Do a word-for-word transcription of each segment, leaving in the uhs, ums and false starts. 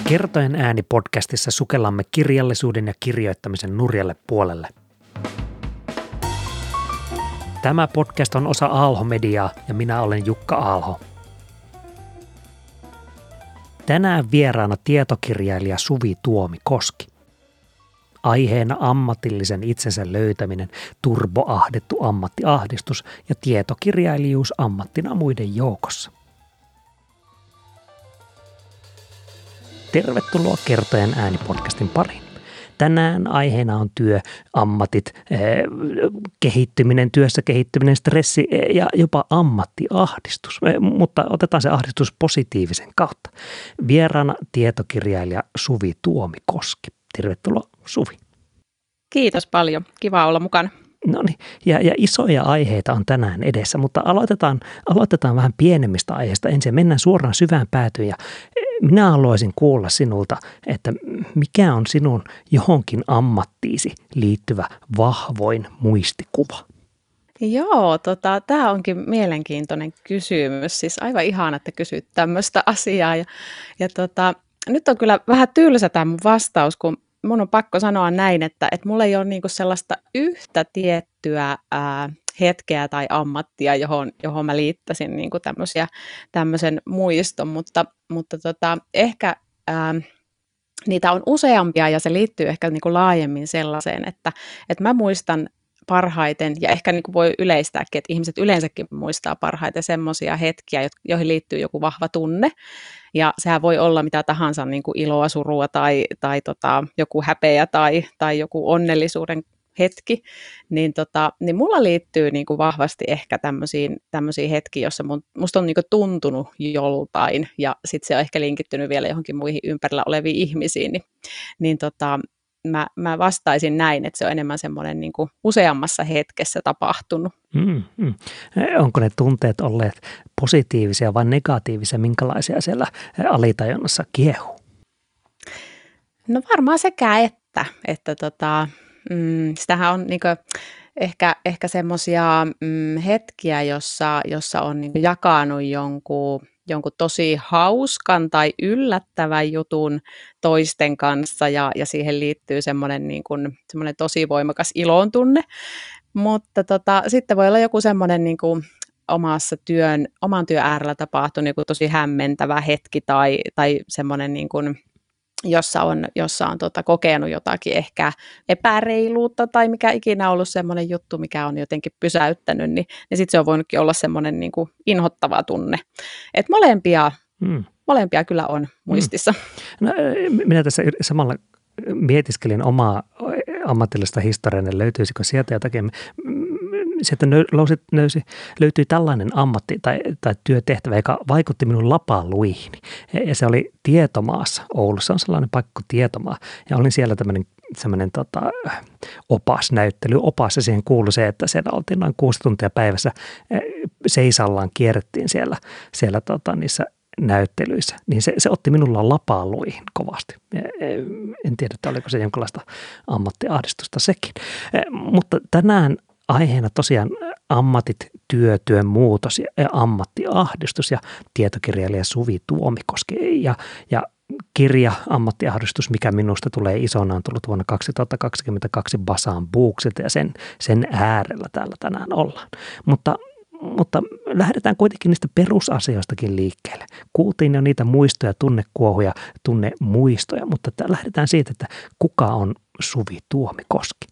Kertojen ääni -podcastissa sukellamme kirjallisuuden ja kirjoittamisen nurjalle puolelle. Tämä podcast on osa Aalho-mediaa ja minä olen Jukka Aalho. Tänään vieraana tietokirjailija Suvi Tuomikoski. Aiheena ammatillisen itsensä löytäminen, turboahdettu ammattiahdistus ja tietokirjailijuus ammattina muiden joukossa. Tervetuloa Kertojen ääni -podcastin pariin. Tänään aiheena on työ, ammatit, kehittyminen, työssä kehittyminen, stressi ja jopa ammattiahdistus, mutta otetaan se ahdistus positiivisen kautta. Vieraana tietokirjailija Suvi Tuomikoski. Tervetuloa Suvi. Kiitos paljon. Kiva olla mukana. No niin, ja, ja isoja aiheita on tänään edessä, mutta aloitetaan, aloitetaan vähän pienemmistä aiheista ensin. Mennään suoraan syvään päätyyn ja minä haluaisin kuulla sinulta, että mikä on sinun johonkin ammattiisi liittyvä vahvoin muistikuva? Joo, tota, tämä onkin mielenkiintoinen kysymys. Siis aivan ihana, että kysyt tämmöistä asiaa. Ja, ja tota, nyt on kyllä vähän tylsä tämä mun vastaus, kun mun on pakko sanoa näin, että, että mulla ei ole niinku sellaista yhtä tiettyä ää, hetkeä tai ammattia, johon, johon mä liittäisin niinku tämmöisen muiston, mutta, mutta tota, ehkä ää, niitä on useampia ja se liittyy ehkä niinku laajemmin sellaiseen, että, että mä muistan parhaiten, ja ehkä niin kuin voi yleistääkin, että ihmiset yleensäkin muistaa parhaiten semmoisia hetkiä, joihin liittyy joku vahva tunne, ja sehän voi olla mitä tahansa, niin kuin iloa, surua tai, tai tota, joku häpeä tai, tai joku onnellisuuden hetki, niin, tota, niin mulla liittyy niin kuin vahvasti ehkä tämmöisiin, tämmöisiin hetkiin, jossa mun, musta on niin kuin tuntunut joltain, ja sitten se on ehkä linkittynyt vielä johonkin muihin ympärillä oleviin ihmisiin, niin, niin tota, Mä, mä vastaisin näin, että se on enemmän semmoinen niin kuin useammassa hetkessä tapahtunut. Mm, mm. Onko ne tunteet olleet positiivisia vai negatiivisia? Minkälaisia siellä alitajunnassa kiehuu? No varmaan sekä että. että tota, mm, sitähän on niin kuin ehkä, ehkä semmoisia mm, hetkiä, jossa, jossa on niin kuin jakanut jonkun jonkun tosi hauskan tai yllättävän jutun toisten kanssa ja, ja siihen liittyy semmoinen, niin kuin, semmoinen tosi voimakas ilon tunne, mutta tota, sitten voi olla joku semmoinen niin kuin omassa työn, oman työn äärellä tapahtunut joku tosi hämmentävä hetki tai, tai semmoinen niin kuin jossa on, jossa on tota, kokenut jotakin ehkä epäreiluutta tai mikä ikinä ollut semmoinen juttu, mikä on jotenkin pysäyttänyt, niin, niin sitten se on voinutkin olla semmoinen niin kuin inhottava tunne. Et molempia, hmm. molempia kyllä on muistissa. Hmm. No, minä tässä samalla mietiskelin omaa ammatillista historiaa, löytyisikö sieltä jotakin. Sieltä löysi, löysi, löytyi tällainen ammatti tai, tai työtehtävä, joka vaikutti minun lapaluihini. Ja se oli Tietomaassa. Oulussa on sellainen paikka kuin Tietomaa. Ja olin siellä tämmöinen, tämmöinen tota, opasnäyttely. Opas, ja siihen kuului se, että siellä oltiin noin kuusi tuntia päivässä seisallaan kierrettiin siellä, siellä tota, niissä näyttelyissä. Niin se, se otti minulla lapaluihin kovasti. En tiedä, että oliko se jonkinlaista ammattiahdistusta sekin. Mutta tänään aiheena tosiaan ammatit, työ, työn muutos ja ammattiahdistus ja tietokirjailija Suvi Tuomikoski ja, ja kirja Ammattiahdistus, mikä minusta tulee isona, on tullut vuonna kaksituhattakaksikymmentäkaksi Basaan Booksilta ja sen, sen äärellä täällä tänään ollaan. Mutta, mutta lähdetään kuitenkin niistä perusasioistakin liikkeelle. Kuultiin jo niitä muistoja, tunnekuohuja, tunnemuistoja, mutta lähdetään siitä, että kuka on Suvi Tuomikoski?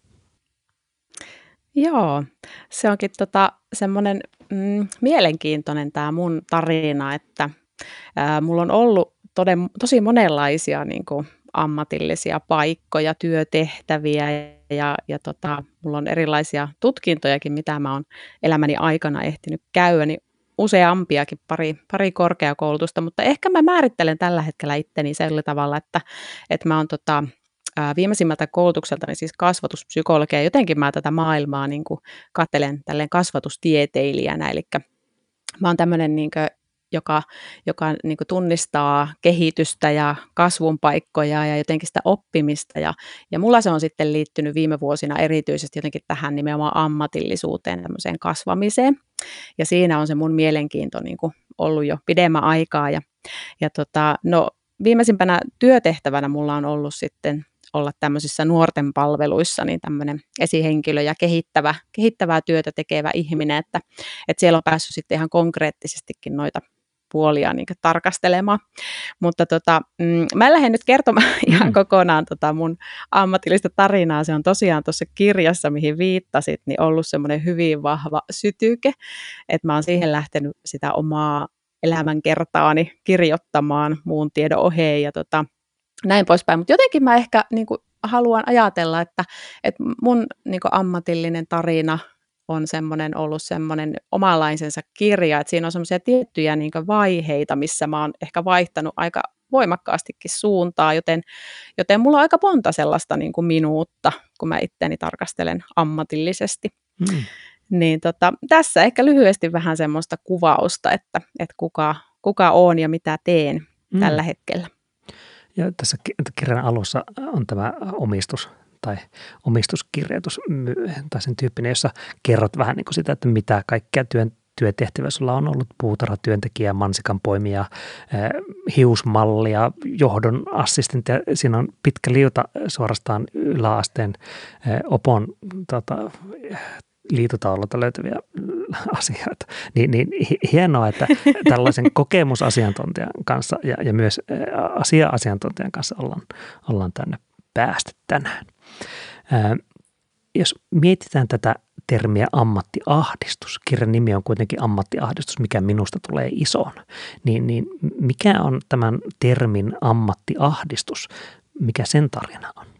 Joo, se onkin tota, semmoinen mm, mielenkiintoinen tämä mun tarina, että ää, mulla on ollut toden, tosi monenlaisia niin kuin ammatillisia paikkoja, työtehtäviä ja, ja tota, mulla on erilaisia tutkintojakin, mitä mä oon elämäni aikana ehtinyt käydä, niin useampiakin, pari, pari korkeakoulutusta, mutta ehkä mä määrittelen tällä hetkellä itteni sillä tavalla, että, että mä oon tota, viimeisimmältä koulutukseltani siis kasvatuspsykologia. Jotenkin mä tätä maailmaa niin kuin katselen tälleen kasvatustieteilijänä. Eli mä oon tämmöinen, niin kuin, joka, joka niin kuin tunnistaa kehitystä ja kasvun paikkoja ja jotenkin sitä oppimista. Ja, ja mulla se on sitten liittynyt viime vuosina erityisesti jotenkin tähän nimenomaan ammatillisuuteen, tämmöiseen kasvamiseen. Ja siinä on se mun mielenkiinto niin kuin ollut jo pidemmän aikaa. Ja, ja tota, no, viimeisimpänä työtehtävänä mulla on ollut sitten olla tämmöisissä nuorten palveluissa, niin tämmöinen esihenkilö ja kehittävä, kehittävää työtä tekevä ihminen, että, että siellä on päässyt sitten ihan konkreettisestikin noita puolia niin tarkastelemaan. Mutta tota, mm, mä en lähde nyt kertomaan ihan mm. kokonaan tota mun ammatillista tarinaa. Se on tosiaan tuossa kirjassa, mihin viittasit, niin ollut semmoinen hyvin vahva sytyke, että mä oon siihen lähtenyt sitä omaa elämänkertaani kirjoittamaan muun tiedon oheen ja tota, näin poispäin. Mutta jotenkin mä ehkä niin kuin haluan ajatella, että, että mun niin kuin ammatillinen tarina on semmoinen ollut semmoinen omanlaisensa kirja, että siinä on semmoisia tiettyjä niin kuin vaiheita, missä mä oon ehkä vaihtanut aika voimakkaastikin suuntaa, joten, joten mulla on aika monta sellaista niin kuin minuutta, kun mä itseäni tarkastelen ammatillisesti. Mm. Niin tota, tässä ehkä lyhyesti vähän semmoista kuvausta, että, että kuka, kuka on ja mitä teen mm. tällä hetkellä. Ja tässä kirjan alussa on tämä omistus tai omistuskirjoitus tai sen tyyppinen, jossa kerrot vähän niin kuin sitä, että mitä kaikkea työn, työtehtäviä sulla on ollut, puutarhatyöntekijä, mansikanpoimija, hiusmallia, johdon assistenttia. Siinä on pitkä liuta suorastaan yläasteen opon tota, liitutaululta löytyviä asioita. Niin, niin hienoa, että tällaisen kokemusasiantuntijan kanssa ja, ja myös asia-asiantuntijan kanssa ollaan, ollaan tänne päästy tänään. Ää, jos mietitään tätä termiä ammattiahdistus, kirjan nimi on kuitenkin ammattiahdistus, mikä minusta tulee isoon, niin, niin mikä on tämän termin ammattiahdistus, mikä sen tarina on?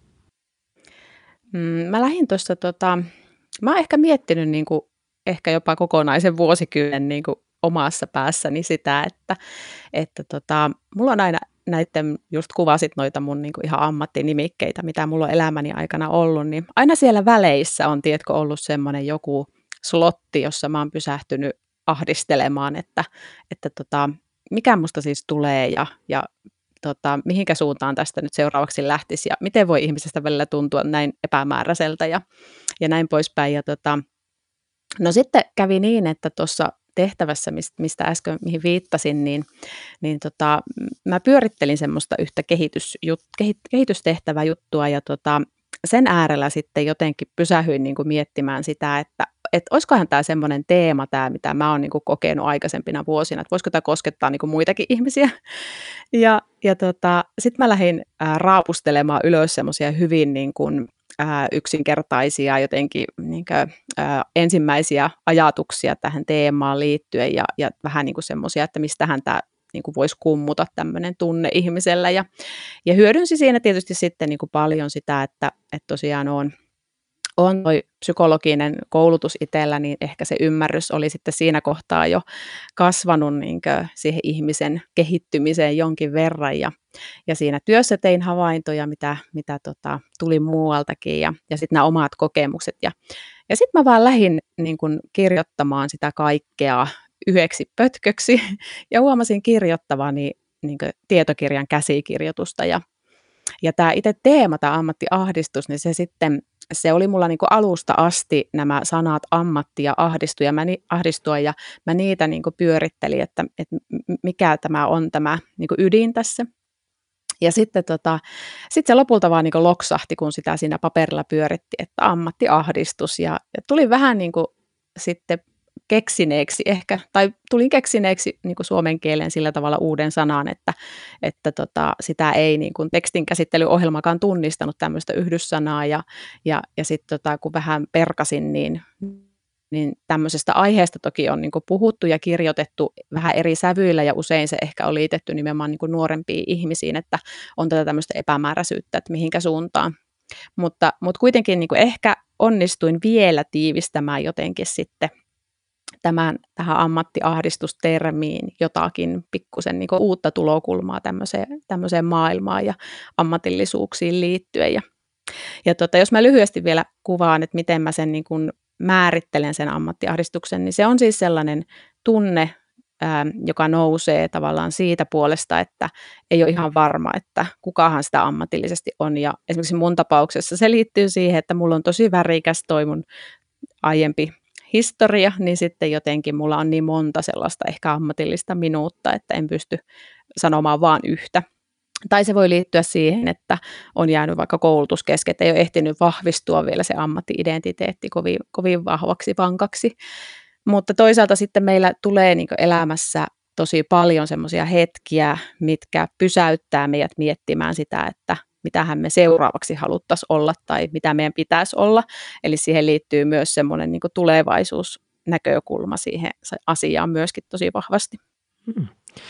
Mm, mä lähdin tuossa, tota, mä oon ehkä miettinyt niin kuin, ehkä jopa kokonaisen vuosikymmenen niin kuin omassa päässäni sitä, että, että tota, mulla on aina näiden, just kuvasit noita mun niin kuin ihan ammattinimikkeitä, mitä mulla on elämäni aikana ollut, niin aina siellä väleissä on, tiedätkö, ollut semmoinen joku slotti, jossa mä oon pysähtynyt ahdistelemaan, että, että tota, mikä musta siis tulee ja, ja tota, mihinkä suuntaan tästä nyt seuraavaksi lähtisi ja miten voi ihmisestä välillä tuntua näin epämääräiseltä ja, ja näin poispäin. Ja tota, no sitten kävi niin, että tuossa tehtävässä, mistä äsken mihin viittasin, niin, niin tota, mä pyörittelin semmoista yhtä kehitysjut, kehit, kehitystehtävää juttua ja tota, sen äärellä sitten jotenkin pysähyin niin kuin miettimään sitä, että et olisikohan tämä semmoinen teema, tämä, mitä mä oon niin kuin kokenut aikaisempina vuosina, että voisiko tämä koskettaa niin kuin muitakin ihmisiä. Ja, ja tota, sitten mä lähdin ää, raapustelemaan ylös semmoisia hyvin niin kuin, ää, yksinkertaisia jotenkin niin kuin, ää, ensimmäisiä ajatuksia tähän teemaan liittyen ja, ja vähän niin kuin semmoisia, että mistähän tämä niin kuin voisi kummuta tämmöinen tunne ihmisellä. Ja, ja hyödynsi siinä tietysti sitten niin kuin paljon sitä, että, että tosiaan on on toi psykologinen koulutus itsellä, niin ehkä se ymmärrys oli sitten siinä kohtaa jo kasvanut niin kuin siihen ihmisen kehittymiseen jonkin verran. Ja, ja siinä työssä tein havaintoja, mitä, mitä tota, tuli muualtakin ja, ja sitten nämä omat kokemukset. Ja, ja sitten mä vaan lähdin niin kuin kirjoittamaan sitä kaikkea yhdeksi pötköksi ja huomasin kirjoittavani niin kuin tietokirjan käsikirjoitusta. Ja, ja tämä itse teema, tämä ammattiahdistus, niin se sitten se oli mulla niinku alusta asti nämä sanat ammatti ja ahdistua ja mä, ni, ahdistua, ja mä niitä niinku pyörittelin, että, että mikä tämä on tämä niinku ydin tässä. Ja sitten tota, sit se lopulta vaan niinku loksahti, kun sitä siinä paperilla pyöritti, että ammattiahdistus. Ja, ja tuli vähän niinku sitten keksineeksi ehkä, tai tulin keksineeksi niin kuin suomen kielen sillä tavalla uuden sanan, että, että tota, sitä ei niin kuin tekstin käsittelyohjelmakaan tunnistanut tämmöistä yhdyssanaa, ja, ja, ja sitten tota, kun vähän perkasin, niin, niin tämmöisestä aiheesta toki on niin kuin puhuttu ja kirjoitettu vähän eri sävyillä, ja usein se ehkä on liitetty nimenomaan niin kuin nuorempiin ihmisiin, että on tätä tämmöistä epämääräisyyttä, että mihinkä suuntaan. Mutta, mutta kuitenkin niin kuin ehkä onnistuin vielä tiivistämään jotenkin sitten tämän, tähän ammattiahdistustermiin jotakin pikkusen niin kuin uutta tulokulmaa tämmöiseen, tämmöiseen maailmaan ja ammatillisuuksiin liittyen. Ja, ja tota, jos mä lyhyesti vielä kuvaan, että miten mä sen niin kuin määrittelen sen ammattiahdistuksen, niin se on siis sellainen tunne, ää, joka nousee tavallaan siitä puolesta, että ei ole ihan varma, että kukahan sitä ammatillisesti on. Ja esimerkiksi mun tapauksessa se liittyy siihen, että mulla on tosi värikäs toi mun aiempi historia, niin sitten jotenkin mulla on niin monta sellaista ehkä ammatillista minuutta, että en pysty sanomaan vaan yhtä. Tai se voi liittyä siihen, että on jäänyt vaikka koulutus kesken, että ei ole ehtinyt vahvistua vielä se ammatti-identiteetti kovin, kovin vahvaksi, vankaksi. Mutta toisaalta sitten meillä tulee niin kuin elämässä tosi paljon semmoisia hetkiä, mitkä pysäyttää meidät miettimään sitä, että mitähän me seuraavaksi haluttaisiin olla tai mitä meidän pitäisi olla. Eli siihen liittyy myös semmoinen niin kuin tulevaisuusnäkökulma siihen asiaan myöskin tosi vahvasti. Hmm.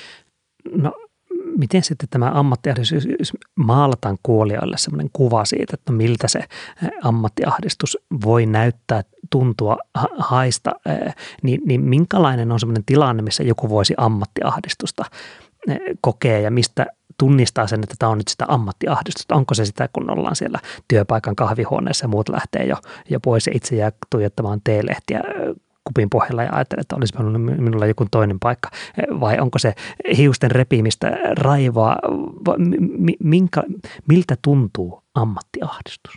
No miten sitten tämä ammattiahdistus, jos maalataan kuulijoille sellainen kuva siitä, että miltä se ammattiahdistus voi näyttää, tuntua, haista, niin, niin minkälainen on sellainen tilanne, missä joku voisi ammattiahdistusta kokea ja mistä tunnistaa sen, että tämä on nyt sitä ammattiahdistusta? Onko se sitä, kun ollaan siellä työpaikan kahvihuoneessa ja muut lähtee jo, jo pois ja itse jää tuijottamaan teelehtiä kupin pohjalla ja ajattelee, että olisi minulla joku toinen paikka, vai onko se hiusten repimistä, raivoa, minkä, miltä tuntuu ammattiahdistus?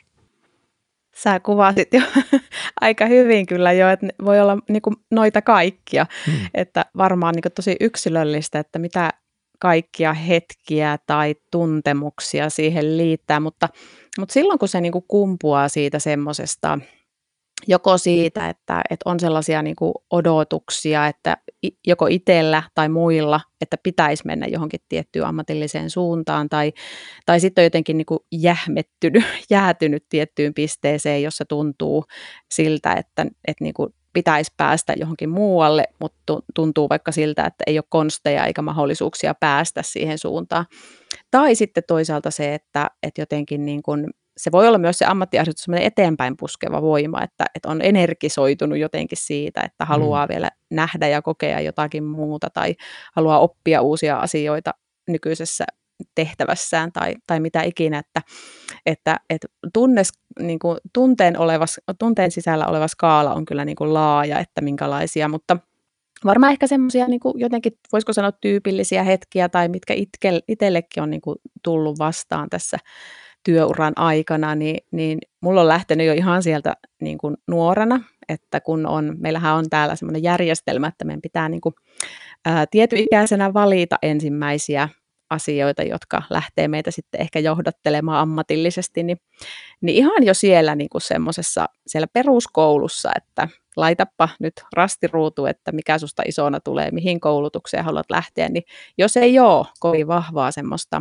Sä kuvasit jo aika hyvin kyllä jo, että voi olla niin kuin noita kaikkia, hmm. että varmaan niin kuin tosi yksilöllistä, että mitä kaikkia hetkiä tai tuntemuksia siihen liittää, mutta, mutta silloin kun se niin kuin kumpuaa siitä semmoisesta, joko siitä, että, että on sellaisia niin kuin odotuksia, että joko itsellä tai muilla, että pitäisi mennä johonkin tiettyyn ammatilliseen suuntaan, tai, tai sitten on jotenkin niin kuin jähmettynyt, jäätynyt tiettyyn pisteeseen, jossa tuntuu siltä, että, että niin kuin pitäisi päästä johonkin muualle, mutta tuntuu vaikka siltä, että ei ole konsteja eikä mahdollisuuksia päästä siihen suuntaan. Tai sitten toisaalta se, että, että jotenkin niin kuin se voi olla myös se ammattiahdistus sellainen eteenpäin puskeva voima, että, että on energisoitunut jotenkin siitä, että haluaa mm. vielä nähdä ja kokea jotakin muuta tai haluaa oppia uusia asioita nykyisessä tehtävässään tai, tai mitä ikinä, että, että, että tunnes, niin kuin, tunteen, olevas, tunteen sisällä oleva skaala on kyllä niin kuin laaja, että minkälaisia, mutta varmaan ehkä semmoisia niin kuin jotenkin, voisiko sanoa tyypillisiä hetkiä tai mitkä itke, itsellekin on niin kuin tullut vastaan tässä työuran aikana, niin, niin mulla on lähtenyt jo ihan sieltä niin kuin nuorena, että kun on, meillähän on täällä semmoinen järjestelmä, että meidän pitää niin kuin, ää, tietyikäisenä valita ensimmäisiä asioita, jotka lähtee meitä sitten ehkä johdattelemaan ammatillisesti, niin, niin ihan jo siellä niin kuin semmoisessa siellä peruskoulussa, että laitappa nyt rastiruutu, että mikä susta isona tulee, mihin koulutukseen haluat lähteä, niin jos ei ole kovin vahvaa semmoista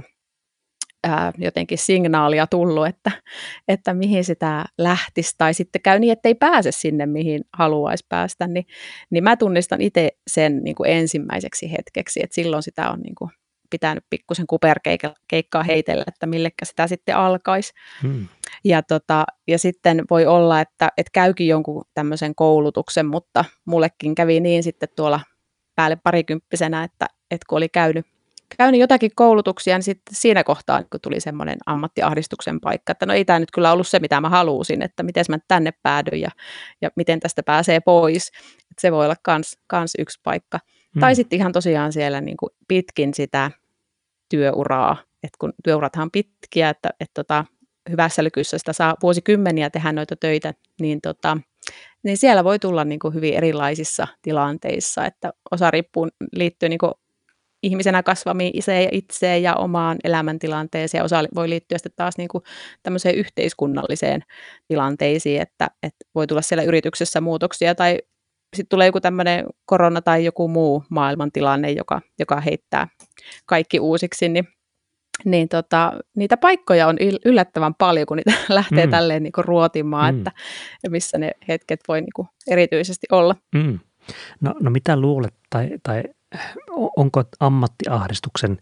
ää, jotenkin signaalia tullut, että, että mihin sitä lähtisi, tai sitten käy niin, että ei pääse sinne, mihin haluaisi päästä, niin, niin mä tunnistan itse sen niin kuin ensimmäiseksi hetkeksi, että silloin sitä on niin kuin pitänyt pikkusen kuperkeikkaa heitellä, että millekä sitä sitten alkaisi. Hmm. Ja, tota, ja sitten voi olla, että et käykin jonkun tämmöisen koulutuksen, mutta mullekin kävi niin sitten tuolla päälle parikymppisenä, että, että kun oli käynyt, käynyt jotakin koulutuksia, niin sitten siinä kohtaa kun tuli semmoinen ammattiahdistuksen paikka, että no ei tämä nyt kyllä ollut se, mitä mä halusin, että miten mä tänne päädyin ja, ja miten tästä pääsee pois. Että se voi olla kans, kans yksi paikka. Hmm. Tai sitten ihan tosiaan siellä niin kuin pitkin sitä työuraa, että kun työurathan on pitkiä, että, että tota, hyvässä lykyssä sitä saa vuosikymmeniä tehdä noita töitä, niin, tota, niin siellä voi tulla niin kuin hyvin erilaisissa tilanteissa, että osa riippuu, liittyy niin kuin ihmisenä kasvamiseen ja itseen ja omaan elämäntilanteeseen, ja osa voi liittyä sitten taas niin kuin tämmöiseen yhteiskunnalliseen tilanteisiin, että, että voi tulla siellä yrityksessä muutoksia, tai sitten tulee joku tämmöinen korona tai joku muu maailmantilanne, joka, joka heittää kaikki uusiksi, niin, niin tota, niitä paikkoja on yllättävän paljon, kun niitä lähtee mm. tälleen niin kuin ruotimaan, mm. että missä ne hetket voi niin kuin erityisesti olla. Mm. No, no mitä luulet, tai, tai onko ammattiahdistuksen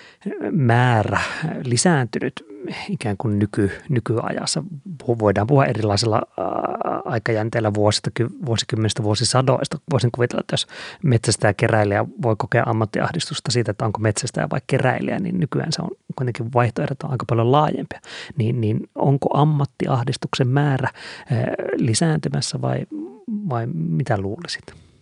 määrä lisääntynyt ikään kuin nyky, nykyajassa? Voidaan puhua erilaisilla ää, aikajänteillä vuosista, vuosikymmenistä, vuosisadoista. Voisin kuvitella, että jos metsästäjä keräilijä voi kokea ammattiahdistusta siitä, että onko metsästäjä vai keräilijä, niin nykyään se on kuitenkin vaihtoehdot on aika paljon laajempia. Niin, niin onko ammattiahdistuksen määrä ää, lisääntymässä vai, vai mitä luulisit?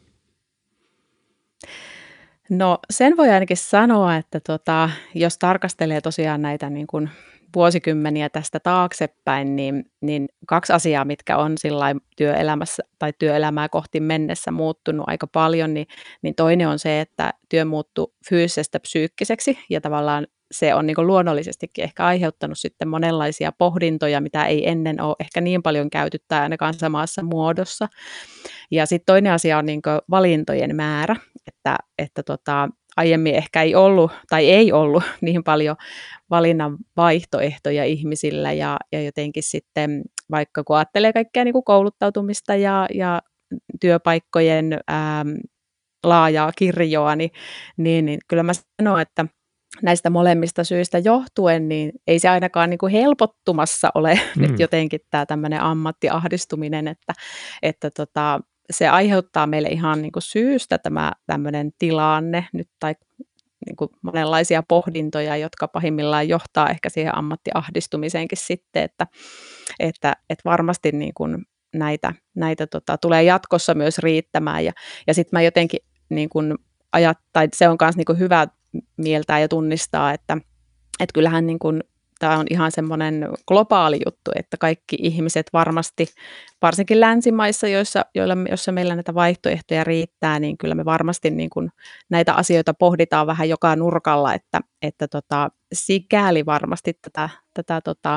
No sen voi ainakin sanoa, että tota, jos tarkastelee tosiaan näitä niin kuin vuosikymmeniä tästä taaksepäin, niin, niin kaksi asiaa, mitkä on sillain työelämässä tai työelämää kohti mennessä muuttunut aika paljon, niin, niin toinen on se, että työ muuttui fyysisestä psyykkiseksi ja tavallaan se on niin kuin luonnollisestikin ehkä aiheuttanut sitten monenlaisia pohdintoja, mitä ei ennen ole ehkä niin paljon käyty tai ainakaan samassa muodossa. Ja sitten toinen asia on niin kuin valintojen määrä, että, että tota, aiemmin ehkä ei ollut tai ei ollut niin paljon valinnan vaihtoehtoja ihmisillä ja, ja jotenkin sitten vaikka kun ajattelee kaikkea niin kuin kouluttautumista ja, ja työpaikkojen ää, laajaa kirjoa, niin, niin, niin kyllä mä sanon, että näistä molemmista syistä johtuen, niin ei se ainakaan niin kuin helpottumassa ole mm. nyt jotenkin tämä tämmöinen ammattiahdistuminen, että, että tota, se aiheuttaa meille ihan niin kuin syystä tämä tämmöinen tilanne nyt tai niin kuin monenlaisia pohdintoja, jotka pahimmillaan johtaa ehkä siihen ammattiahdistumiseenkin sitten, että, että, että varmasti niin kuin näitä, näitä tota, tulee jatkossa myös riittämään ja, ja sitten mä jotenkin niin kuin ajat, tai se on myös niin kuin hyvä mieltää ja tunnistaa, että, että kyllähän niin kuin tämä on ihan semmoinen globaali juttu, että kaikki ihmiset varmasti, varsinkin länsimaissa, joissa, joilla, joissa meillä näitä vaihtoehtoja riittää, niin kyllä me varmasti niin kuin näitä asioita pohditaan vähän joka nurkalla, että, että tota, sikäli varmasti tätä, tätä tota,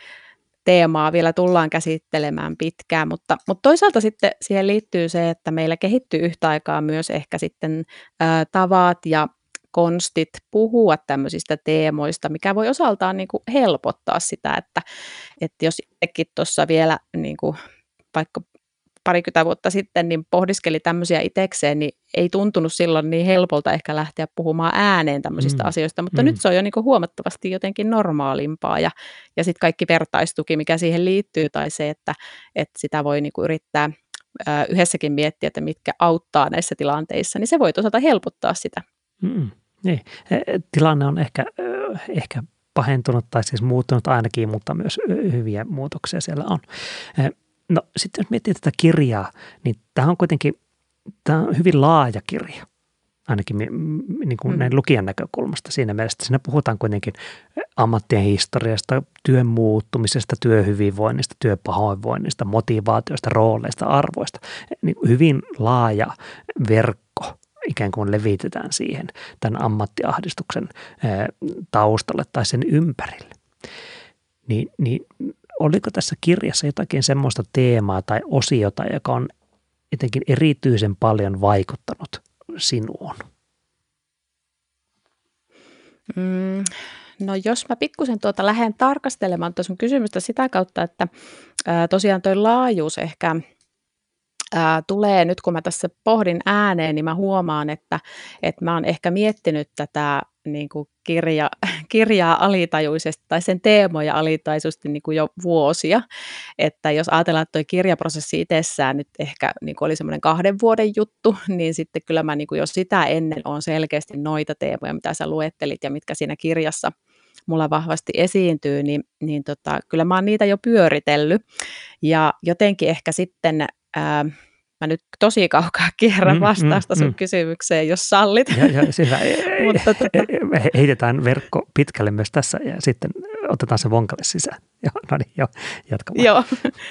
teemaa vielä tullaan käsittelemään pitkään, mutta, mutta toisaalta sitten siihen liittyy se, että meillä kehittyy yhtä aikaa myös ehkä sitten ää, tavat ja konstit puhua tämmöisistä teemoista, mikä voi osaltaan niin kuin helpottaa sitä, että, että jos itsekin tuossa vielä niin kuin vaikka parikymmentä vuotta sitten niin pohdiskeli tämmöisiä itsekseen, niin ei tuntunut silloin niin helpolta ehkä lähteä puhumaan ääneen tämmöisistä mm. asioista, mutta mm. nyt se on jo niin kuin huomattavasti jotenkin normaalimpaa ja, ja sitten kaikki vertaistuki, mikä siihen liittyy tai se, että, että sitä voi niin kuin yrittää ää, yhdessäkin miettiä, että mitkä auttaa näissä tilanteissa, niin se voi toisaalta helpottaa sitä. Mm. Niin. Tilanne on ehkä, ehkä pahentunut tai siis muuttunut ainakin, mutta myös hyviä muutoksia siellä on. No sitten jos miettii tätä kirjaa, niin tämä on kuitenkin tämä on hyvin laaja kirja, ainakin niin kuin mm. näin lukijan näkökulmasta siinä mielessä, että siinä puhutaan kuitenkin ammattien historiasta, työn muuttumisesta, työhyvinvoinnista, työpahoinvoinnista, motivaatioista, rooleista, arvoista. Niin hyvin laaja verkko ikään kuin levitetään siihen tämän ammattiahdistuksen taustalle tai sen ympärille. Niin, niin oliko tässä kirjassa jotakin semmoista teemaa tai osiota, joka on jotenkin erityisen paljon vaikuttanut sinuun? Mm, no jos mä pikkusen tuota lähden tarkastelemaan tuota sun kysymystä sitä kautta, että ää, tosiaan toi laajuus ehkä ää, tulee nyt kun mä tässä pohdin ääneen, niin mä huomaan, että, että mä oon ehkä miettinyt tätä niin kuin kirja, kirjaa alitajuisesti tai sen teemoja alitajuisesti niin kuin jo vuosia, että jos ajatellaan, että tuo kirjaprosessi itsessään nyt ehkä niin kuin oli semmoinen kahden vuoden juttu, niin sitten kyllä mä niin kuin jo sitä ennen on selkeästi noita teemoja, mitä sä luettelit ja mitkä siinä kirjassa mulla vahvasti esiintyy, niin, niin tota, kyllä mä oon niitä jo pyöritellyt ja jotenkin ehkä sitten ää, mä nyt tosi kaukaa kierrän vastausta sun mm, mm, kysymykseen, jos sallit. Ja, ja sillä, Mutta, tota... heitetään verkko pitkälle myös tässä ja sitten otetaan se vonkalle sisään. Joo, no niin, joo, jatka vaan. Joo,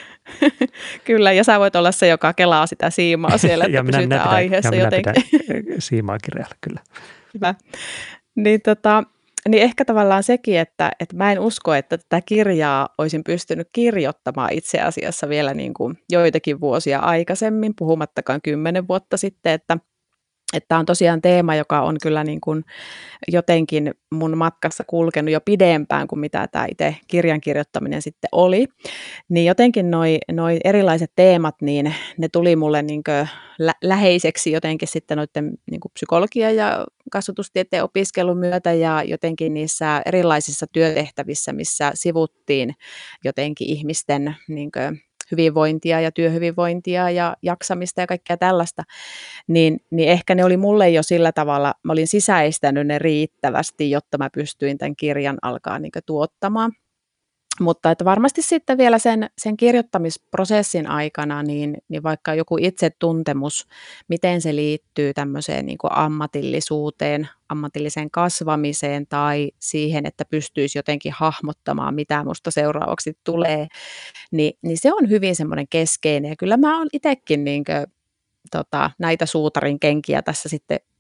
kyllä, ja sä voit olla se, joka kelaa sitä siimaa siellä, että pysytään pidän, aiheessa ja jotenkin. minä pidän siimaa kirjalla, kyllä. Hyvä. Niin tota... Niin ehkä tavallaan sekin, että, että mä en usko, että tätä kirjaa olisin pystynyt kirjoittamaan itse asiassa vielä niin kuin joitakin vuosia aikaisemmin, puhumattakaan kymmenen vuotta sitten, että että tämä on tosiaan teema, joka on kyllä niin kuin jotenkin mun matkassa kulkenut jo pidempään kuin mitä tämä itse kirjan kirjoittaminen sitten oli. Niin jotenkin noi, noi erilaiset teemat, niin ne tuli mulle niin kuin lä- läheiseksi jotenkin sitten noiden niin kuin psykologia- ja kasvatustieteen opiskelun myötä ja jotenkin niissä erilaisissa työtehtävissä, missä sivuttiin jotenkin ihmisten niin kuin hyvinvointia ja työhyvinvointia ja jaksamista ja kaikkea tällaista, niin, niin ehkä ne oli mulle jo sillä tavalla, mä olin sisäistänyt ne riittävästi, jotta mä pystyin tämän kirjan alkaa niin kuin tuottamaan. Mutta että varmasti sitten vielä sen, sen kirjoittamisprosessin aikana, niin, niin vaikka joku itsetuntemus, miten se liittyy tämmöiseen niin kuin ammatillisuuteen, ammatilliseen kasvamiseen tai siihen, että pystyisi jotenkin hahmottamaan, mitä musta seuraavaksi tulee, niin, niin se on hyvin semmoinen keskeinen. Ja kyllä mä oon itsekin niin kuin, tota, näitä suutarin kenkiä tässä sitten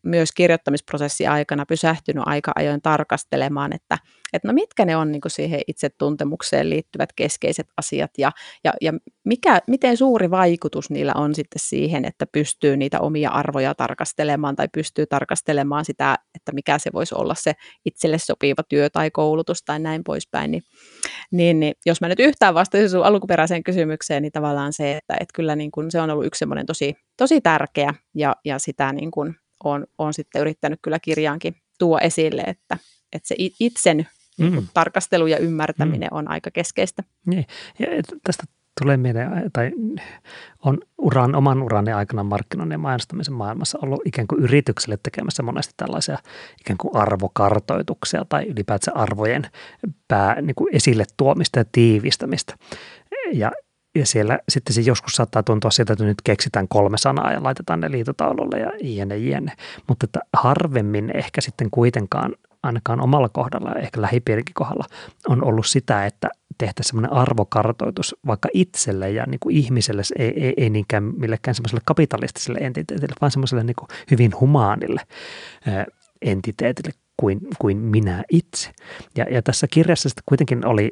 myös kirjoittamisprosessin aikana pysähtynyt aika ajoin tarkastelemaan, että, että no mitkä ne on niin kuin siihen itsetuntemukseen liittyvät keskeiset asiat ja, ja, ja mikä, miten suuri vaikutus niillä on sitten siihen, että pystyy niitä omia arvoja tarkastelemaan tai pystyy tarkastelemaan sitä, että mikä se voisi olla se itselle sopiva työ tai koulutus tai näin poispäin. Niin, niin, niin jos mä nyt yhtään vastaisin sun alkuperäiseen kysymykseen, niin tavallaan se, että, että kyllä niin kuin se on ollut yksi semmoinen tosi, tosi tärkeä ja, ja sitä niin kuin on, on sitten yrittänyt kyllä kirjaankin tuo esille, että, että se itsen mm. niin tarkastelu ja ymmärtäminen mm. on aika keskeistä. Niin. Ja tästä tulee mieleen, tai on uran, oman urani aikana markkinoinnin ja mainostamisen maailmassa ollut ikään kuin yritykselle tekemässä monesti tällaisia ikään kuin arvokartoituksia tai ylipäätään arvojen pää, niin kuin esille tuomista ja tiivistämistä. Ja Ja siellä sitten se joskus saattaa tuntua sieltä, että nyt keksitään kolme sanaa ja laitetaan ne liitotaululle ja jne, jne. Mutta että harvemmin ehkä sitten kuitenkaan, ainakaan omalla kohdalla ja ehkä lähipiirinkin kohdalla, on ollut sitä, että tehtäisiin semmoinen arvokartoitus vaikka itselle ja niin kuin ihmiselle, ei, ei, ei niinkään millekään semmoiselle kapitalistiselle entiteetille, vaan semmoiselle niin kuin hyvin humaanille ää, entiteetille kuin, kuin minä itse. Ja, ja tässä kirjassa sitten kuitenkin oli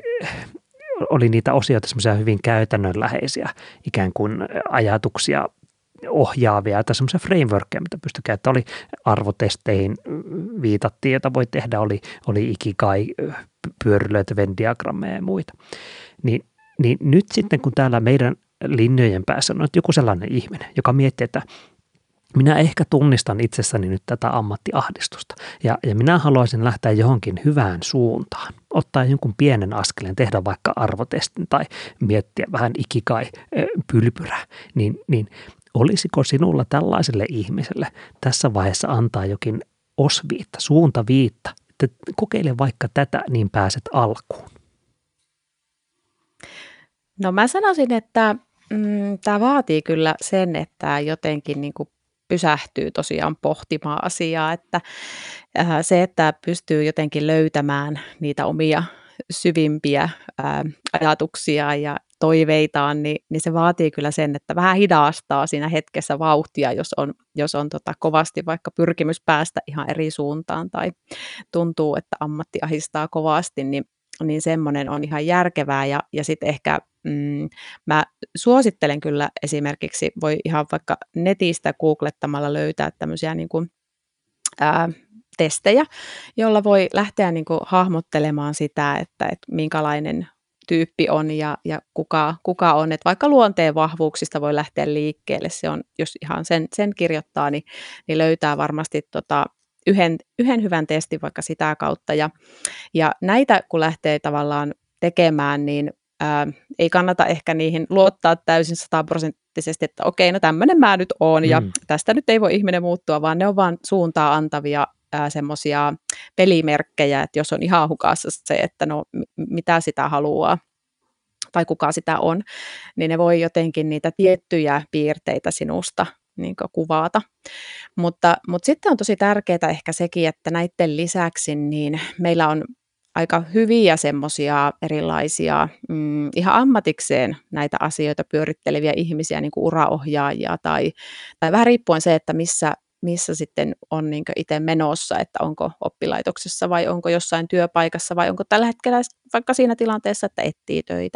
oli niitä osioita semmoisia hyvin käytännönläheisiä ikään kuin ajatuksia ohjaavia tai semmoisia frameworkkeja, mitä pystyi käyttämään. Oli arvotesteihin viitattiin, joita voi tehdä, oli, oli ikigai, pyörylöitä, Venn-diagrammeja ja muita. Niin, niin nyt sitten, kun täällä meidän linjojen päässä on joku sellainen ihminen, joka miettii, että minä ehkä tunnistan itsessäni nyt tätä ammattiahdistusta ja, ja minä haluaisin lähteä johonkin hyvään suuntaan, ottaa jonkun pienen askeleen, tehdä vaikka arvotestin tai miettiä vähän ikigai pylpyrää, niin, niin olisiko sinulla tällaiselle ihmiselle tässä vaiheessa antaa jokin osviitta, suuntaviitta, että kokeile vaikka tätä, niin pääset alkuun? No mä sanoisin, että mm, tämä vaatii kyllä sen, että jotenkin niin kuin pysähtyy tosiaan pohtimaan asiaa, että äh, se, että pystyy jotenkin löytämään niitä omia syvimpiä äh, ajatuksia ja toiveitaan, niin, niin se vaatii kyllä sen, että vähän hidastaa siinä hetkessä vauhtia, jos on, jos on tota kovasti vaikka pyrkimys päästä ihan eri suuntaan tai tuntuu, että ammatti ahistaa kovasti, niin, niin semmoinen on ihan järkevää ja, ja sitten ehkä Mm, mä suosittelen kyllä esimerkiksi, voi ihan vaikka netistä googlettamalla löytää tämmöisiä niin kuin, ää, testejä, jolla voi lähteä niin kuin hahmottelemaan sitä, että, että minkälainen tyyppi on ja, ja kuka, kuka on. Että vaikka luonteen vahvuuksista voi lähteä liikkeelle, se on, jos ihan sen, sen kirjoittaa, niin, niin löytää varmasti tota, yhden, yhden hyvän testin vaikka sitä kautta. Ja, ja näitä kun lähtee tavallaan tekemään, niin Ää, ei kannata ehkä niihin luottaa täysin sataprosenttisesti, että okei, no tämmöinen mä nyt oon ja mm. tästä nyt ei voi ihminen muuttua, vaan ne on vaan suuntaa antavia semmoisia pelimerkkejä, että jos on ihan hukassa se, että no m- mitä sitä haluaa tai kuka sitä on, niin ne voi jotenkin niitä tiettyjä piirteitä sinusta niin kuin kuvata. Mutta, mutta sitten on tosi tärkeää ehkä sekin, että näiden lisäksi niin meillä on aika hyviä semmoisia erilaisia mm, ihan ammatikseen näitä asioita pyöritteleviä ihmisiä, niin kuin uraohjaajia tai, tai vähän riippuen se, että missä, missä sitten on niin kuin itse menossa, että onko oppilaitoksessa vai onko jossain työpaikassa vai onko tällä hetkellä vaikka siinä tilanteessa, että etsii töitä.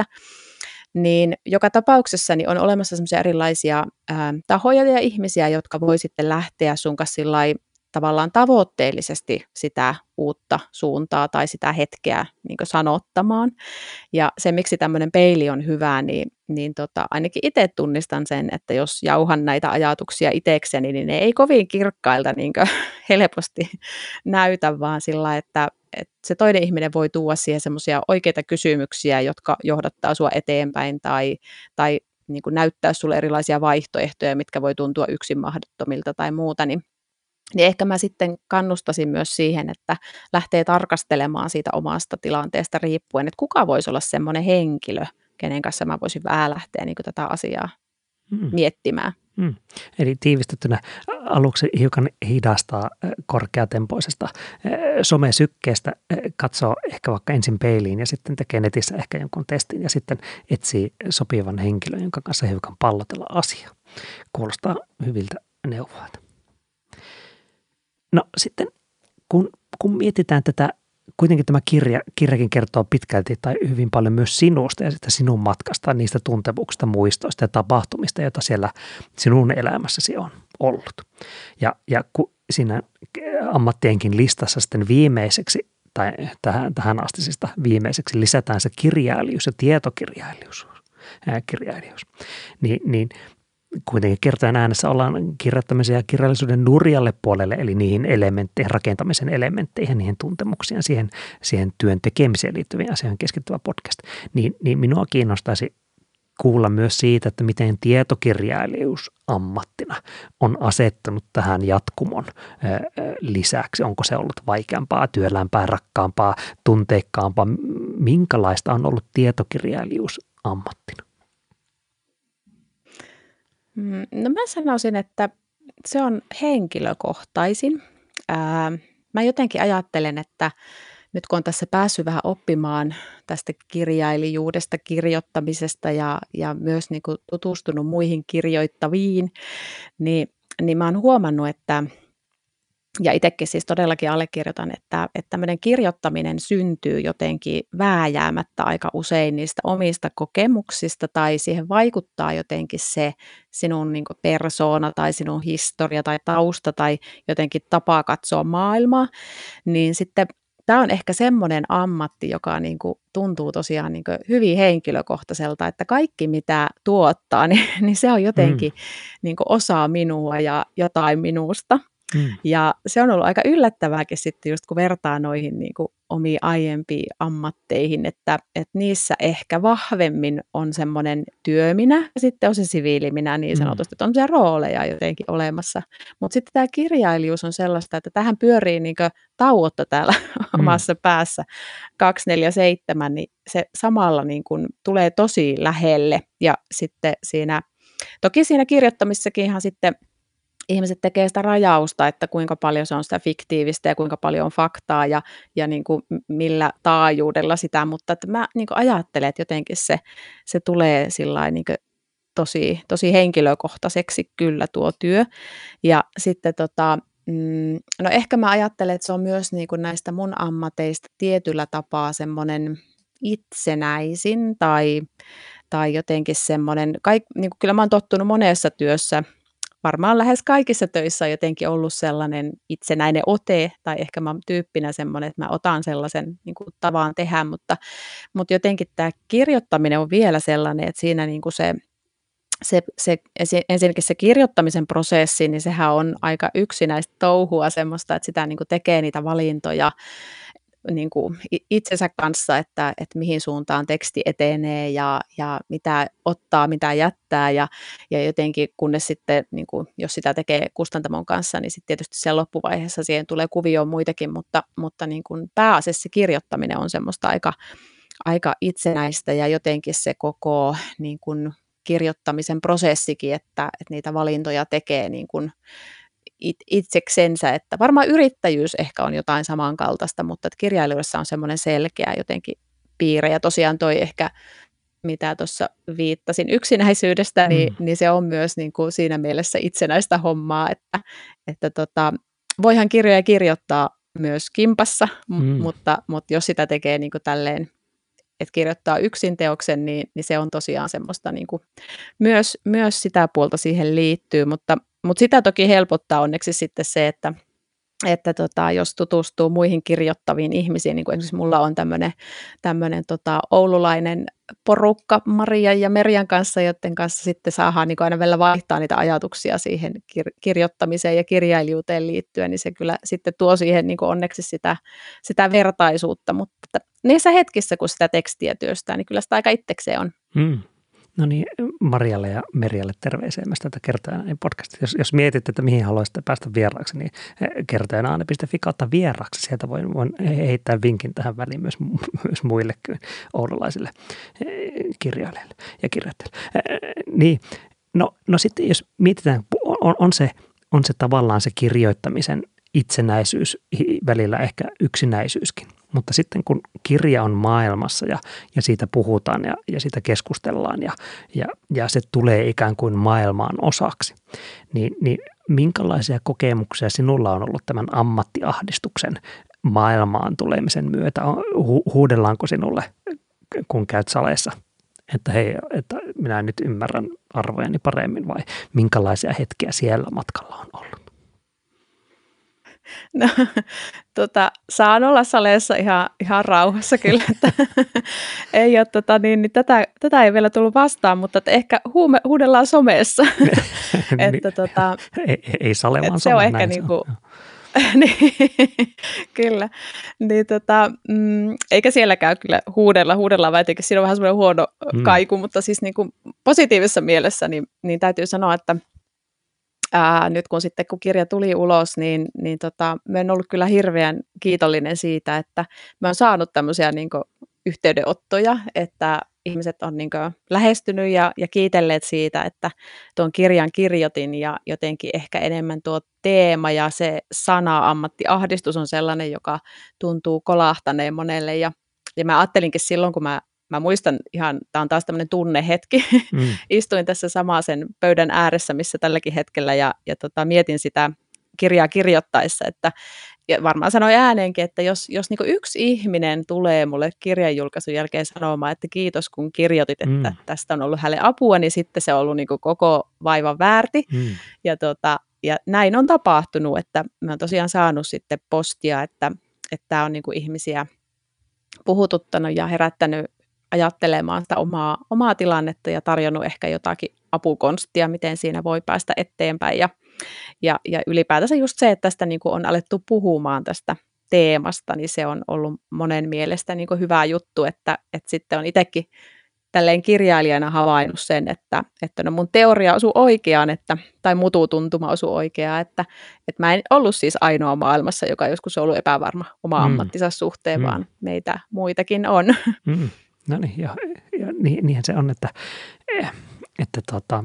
Niin joka tapauksessa niin on olemassa semmoisia erilaisia ää, tahoja ja ihmisiä, jotka voi sitten lähteä sun kanssa sillai tavallaan tavoitteellisesti sitä uutta suuntaa tai sitä hetkeä niin kuin sanottamaan. Ja se, miksi tämmöinen peili on hyvä, niin, niin tota, ainakin itse tunnistan sen, että jos jauhan näitä ajatuksia itsekseni, niin ne ei kovin kirkkailta niin kuin helposti näytä, vaan sillä, että, että se toinen ihminen voi tuoda siihen semmoisia oikeita kysymyksiä, jotka johdattaa sua eteenpäin tai, tai niin kuin näyttää sulle erilaisia vaihtoehtoja, mitkä voi tuntua yksin mahdottomilta tai muuta, niin Niin ehkä mä sitten kannustasin myös siihen, että lähtee tarkastelemaan siitä omasta tilanteesta riippuen, että kuka voisi olla semmoinen henkilö, kenen kanssa mä voisin vähän lähteä niin kuin tätä asiaa mm. miettimään. Mm. Eli tiivistettynä aluksi hiukan hidastaa korkeatempoisesta somesykkeestä, katsoo ehkä vaikka ensin peiliin ja sitten tekee netissä ehkä jonkun testin ja sitten etsii sopivan henkilön, jonka kanssa hiukan pallotella asiaa. Kuulostaa hyviltä neuvoilta. No sitten kun, kun mietitään tätä, kuitenkin tämä kirja, kirjakin kertoo pitkälti tai hyvin paljon myös sinusta ja sitä sinun matkasta, niistä tuntemuksista, muistoista ja tapahtumista, joita siellä sinun elämässäsi on ollut. Ja, ja kun siinä ammattienkin listassa sitten viimeiseksi tai tähän, tähän astisista viimeiseksi lisätään se kirjailijuus ja tietokirjailijuus, ää, kirjailijuus, niin, niin kuitenkin kertojen äänessä ollaan kirjoittamisen ja kirjallisuuden nurjalle puolelle, eli niihin elementteihin, rakentamisen elementteihin, niihin tuntemuksiin, siihen, siihen työn tekemiseen liittyviin asioihin keskittyvä podcast, niin, niin minua kiinnostaisi kuulla myös siitä, että miten tietokirjailijuus ammattina on asettanut tähän jatkumon lisäksi. Onko se ollut vaikeampaa, työlämpää, rakkaampaa, tunteikkaampaa? Minkälaista on ollut tietokirjailijuus ammattina? No mä sanoisin, että se on henkilökohtaisin. Ää, mä jotenkin ajattelen, että nyt kun on tässä päässyt vähän oppimaan tästä kirjailijuudesta, kirjoittamisesta ja, ja myös niin kuin tutustunut muihin kirjoittaviin, niin, niin mä oon huomannut, että ja itsekin siis todellakin allekirjoitan, että, että tämmöinen kirjoittaminen syntyy jotenkin vääjäämättä aika usein niistä omista kokemuksista tai siihen vaikuttaa jotenkin se sinun niin kuin persoona tai sinun historia tai tausta tai jotenkin tapa katsoa maailmaa, niin sitten tämä on ehkä semmoinen ammatti, joka niin kuin tuntuu tosiaan niin kuin hyvin henkilökohtaiselta, että kaikki mitä tuottaa, niin, niin se on jotenkin mm. niin kuin osa minua ja jotain minusta. Mm. Ja se on ollut aika yllättävääkin sitten just kun vertaa noihin niin kuin omiin aiempiin ammatteihin, että, että niissä ehkä vahvemmin on semmoinen työminä ja sitten on se siviiliminä niin sanotusti, että on se rooleja jotenkin olemassa. Mutta sitten tämä kirjailijuus on sellaista, että tähän pyörii niin kuin tauotta täällä mm. omassa päässä kaksikymmentäneljä seitsemän, niin se samalla niin kuin tulee tosi lähelle ja sitten siinä, toki siinä kirjoittamisessakin ihan sitten ihmiset tekee sitä rajausta, että kuinka paljon se on sitä fiktiivistä ja kuinka paljon on faktaa ja, ja niin kuin millä taajuudella sitä, mutta että mä niin kuin ajattelen, että jotenkin se, se tulee sillain niin kuin tosi, tosi henkilökohtaiseksi kyllä tuo työ. Ja sitten tota, mm, no ehkä mä ajattelen, että se on myös niin kuin näistä mun ammateista tietyllä tapaa semmoinen itsenäisin tai, tai jotenkin semmoinen, kaik, niin kuin kyllä mä oon tottunut monessa työssä, varmaan lähes kaikissa töissä on jotenkin ollut sellainen itsenäinen ote, tai ehkä mä oon tyyppinä semmoinen, että mä otan sellaisen niin kuin tavan tehdä, mutta, mutta jotenkin tämä kirjoittaminen on vielä sellainen, että siinä niin kuin se, se, se, ensinnäkin se kirjoittamisen prosessi, niin sehän on aika yksinäistä touhua semmoista, että sitä niin kuin tekee niitä valintoja, niin kuin itsensä kanssa, että, että mihin suuntaan teksti etenee ja, ja mitä ottaa, mitä jättää ja, ja jotenkin kunnes sitten, niin kuin, jos sitä tekee kustantamon kanssa, niin sitten tietysti siellä loppuvaiheessa siihen tulee kuvioon muitakin, mutta, mutta niin kuin pääasiassa kirjoittaminen on semmoista aika, aika itsenäistä ja jotenkin se koko niin kuin kirjoittamisen prosessikin, että, että niitä valintoja tekee niin kuin itseksensä, että varmaan yrittäjyys ehkä on jotain samankaltaista, mutta että kirjailijoissa on semmoinen selkeä jotenkin piirre ja tosiaan toi ehkä, mitä tuossa viittasin yksinäisyydestä, niin, mm. niin se on myös niin kuin siinä mielessä itsenäistä hommaa, että, että tota, voihan kirjoja kirjoittaa myös kimpassa, mm. mutta, mutta jos sitä tekee niin kuin tälleen, että kirjoittaa yksin teoksen, niin, niin se on tosiaan semmoista niin kuin myös, myös sitä puolta siihen liittyy, mutta Mutta sitä toki helpottaa onneksi sitten se, että, että tota, jos tutustuu muihin kirjoittaviin ihmisiin, niin kuin esimerkiksi mulla on tämmöinen, tämmöinen tota, oululainen porukka Maria ja Merjan kanssa, joiden kanssa sitten saadaan niin aina vielä vaihtaa niitä ajatuksia siihen kir- kirjoittamiseen ja kirjailijuuteen liittyen, niin se kyllä sitten tuo siihen niin onneksi sitä, sitä vertaisuutta, mutta niissä hetkissä, kun sitä tekstiä työstää, niin kyllä sitä aika itsekseen on. Mm. No niin, Marialle ja Merjalle terveisiä myös tätä Kertojen podcastia. Jos, jos mietitte, että mihin haluaisitte päästä vieraaksi, niin kertojenaane piste fi kautta vieraaksi. Sieltä voin, voin heittää vinkin tähän väliin myös, myös muille kuin oululaisille kirjailijoille ja kirjoittajille. Niin, no, no sitten jos mietitään, on, on, se, on se tavallaan se kirjoittamisen itsenäisyys, välillä ehkä yksinäisyyskin. Mutta sitten kun kirja on maailmassa ja, ja siitä puhutaan ja, ja siitä keskustellaan ja, ja, ja se tulee ikään kuin maailmaan osaksi, niin, niin minkälaisia kokemuksia sinulla on ollut tämän ammattiahdistuksen maailmaan tulemisen myötä? Hu- huudellaanko sinulle, kun käyt saleissa, että hei, että minä nyt ymmärrän arvojani paremmin, vai minkälaisia hetkiä siellä matkalla on ollut? No, tota, saan olla saleessa ihan, ihan rauhassa kyllä, että ei ole, tota, niin, niin tätä, tätä ei vielä tullut vastaan, mutta että ehkä huume, huudellaan somessa. että, tota, ei, ei sale, vaan se some, on ehkä näin niinku, se on. niin, kyllä. Niin, tota, mm, eikä sielläkään kyllä huudella, huudellaan, vaan etenkin siinä on vähän semmoinen huono Mm. kaiku, mutta siis niinku positiivisessa mielessä niin, niin täytyy sanoa, että Ää, nyt kun sitten kun kirja tuli ulos, niin, niin tota, mä oon ollut kyllä hirveän kiitollinen siitä, että mä oon saanut tämmöisiä niin kuin yhteydenottoja, että ihmiset on niin kuin lähestynyt ja, ja kiitelleet siitä, että tuon kirjan kirjoitin ja jotenkin ehkä enemmän tuo teema ja se sana ammattiahdistus on sellainen, joka tuntuu kolahtaneen monelle ja, ja mä ajattelinkin silloin, kun mä Mä muistan ihan, tämä on taas tämmöinen tunnehetki, Mm. istuin tässä samaisen pöydän ääressä, missä tälläkin hetkellä, ja, ja tota, mietin sitä kirjaa kirjoittaessa, että ja varmaan sanoin ääneenkin, että jos, jos niin yksi ihminen tulee mulle kirjan julkaisun jälkeen sanomaan, että kiitos kun kirjoitit, että Mm. tästä on ollut hänelle apua, niin sitten se on ollut niin koko vaivan väärti. Mm. Ja, tota, ja näin on tapahtunut, että mä oon tosiaan saanut sitten postia, että tämä on niin ihmisiä puhututtanut ja herättänyt ajattelemaan sitä omaa, omaa tilannetta ja tarjonnut ehkä jotakin apukonstia, miten siinä voi päästä eteenpäin. Ja, ja, ja ylipäätänsä just se, että tästä niin kuin on alettu puhumaan tästä teemasta, niin se on ollut monen mielestä niin kuin hyvä juttu, että, että sitten on itsekin tälleen kirjailijana havainnut sen, että, että no mun teoria osui oikeaan, että, tai mututuntuma osui oikeaan, että, että mä en ollut siis ainoa maailmassa, joka joskus on ollut epävarma oma Mm. ammattinsa suhteen, Mm. vaan meitä muitakin on. Mm. No niin, ja, ja niin, niinhän se on, että, että tota,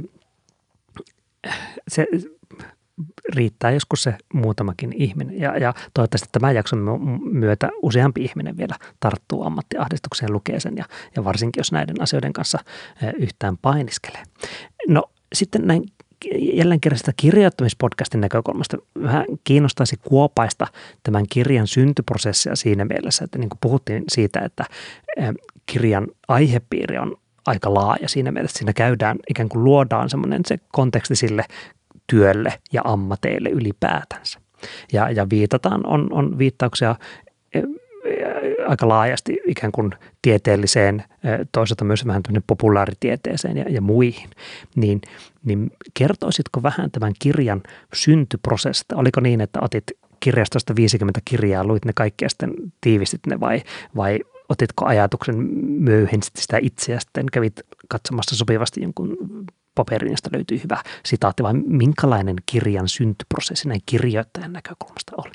se riittää joskus se muutamakin ihminen. Ja, ja toivottavasti tämän jakson myötä useampi ihminen vielä tarttuu ammattiahdistukseen ja lukee sen, ja, ja varsinkin jos näiden asioiden kanssa yhtään painiskelee. No sitten näin jälleen kerran sitä kirjoittamispodcastin näkökulmasta vähän kiinnostaisi kuopaista tämän kirjan syntyprosessia siinä mielessä, että niin kuin puhuttiin siitä, että kirjan aihepiiri on aika laaja siinä mielessä, että siinä käydään, ikään kuin luodaan semmoinen se konteksti sille työlle ja ammateille ylipäätänsä. Ja, ja viitataan, on, on viittauksia aika laajasti ikään kuin tieteelliseen, toisaalta myös vähän tämmöinen populaaritieteeseen ja, ja muihin, niin, niin kertoisitko vähän tämän kirjan syntyprosessista? Oliko niin, että otit kirjastosta viisikymmentä kirjaa, luit ne kaikki ja sitten tiivistit ne, vai, vai otitko ajatuksen, möyhensit sitä itse ja sitten kävit katsomassa sopivasti jonkun paperin, josta löytyy hyvä sitaatti, vai minkälainen kirjan syntyprosessi näin kirjoittajan näkökulmasta oli?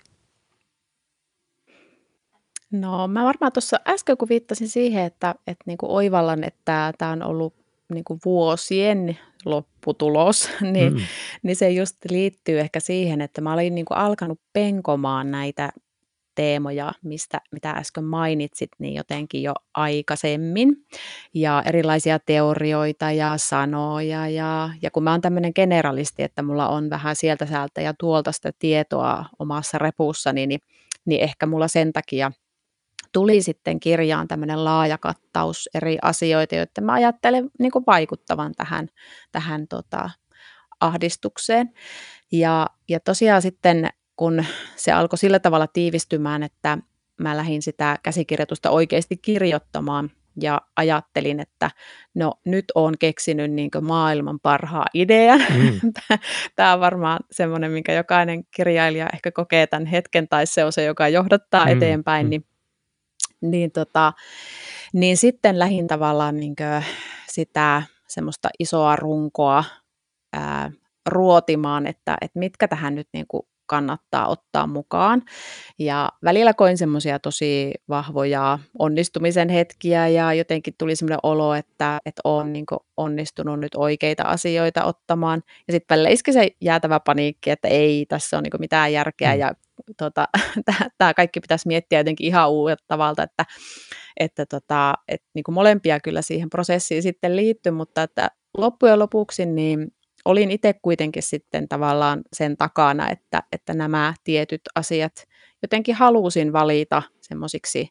No mä varmaan tuossa äsken kun viittasin siihen, että, että niin kuin oivallan, että tämä on ollut niin kuin vuosien lopputulos, niin, Mm. niin se just liittyy ehkä siihen, että mä olin niin kuin alkanut penkomaan näitä teemoja, mistä, mitä äsken mainitsit, niin jotenkin jo aikaisemmin. Ja erilaisia teorioita ja sanoja. Ja, ja kun mä oon tämmöinen generalisti, että mulla on vähän sieltä säältä ja tuolta sitä tietoa omassa repussani, niin, niin ehkä mulla sen takia tuli sitten kirjaan tämmöinen laaja kattaus eri asioita, joita mä ajattelen niin kuin vaikuttavan tähän, tähän tota, ahdistukseen. Ja, ja tosiaan sitten, kun se alkoi sillä tavalla tiivistymään, että mä lähdin sitä käsikirjoitusta oikeasti kirjoittamaan ja ajattelin, että no nyt olen keksinyt niin kuin maailman parhaan idean. Mm. Tämä on varmaan semmoinen, minkä jokainen kirjailija ehkä kokee tämän hetken, tai se on se, joka johdattaa Mm. eteenpäin, Mm. niin Niin, tota, niin sitten lähdin tavallaan niin sitä semmoista isoa runkoa ää, ruotimaan, että, että mitkä tähän nyt niin kuin kannattaa ottaa mukaan. Ja välillä koin semmoisia tosi vahvoja onnistumisen hetkiä ja jotenkin tuli semmoinen olo, että, että olen niin kuin onnistunut nyt oikeita asioita ottamaan. Ja sitten välillä iski se jäätävä paniikki, että ei tässä ole niin kuin mitään järkeä Mm. ja tota, tämä kaikki pitäisi miettiä jotenkin ihan uudelta tavalla, että, että, tota, että niin kuin molempia kyllä siihen prosessiin sitten liittyy, mutta että loppujen lopuksi niin olin itse kuitenkin sitten tavallaan sen takana, että, että nämä tietyt asiat jotenkin halusin valita semmoisiksi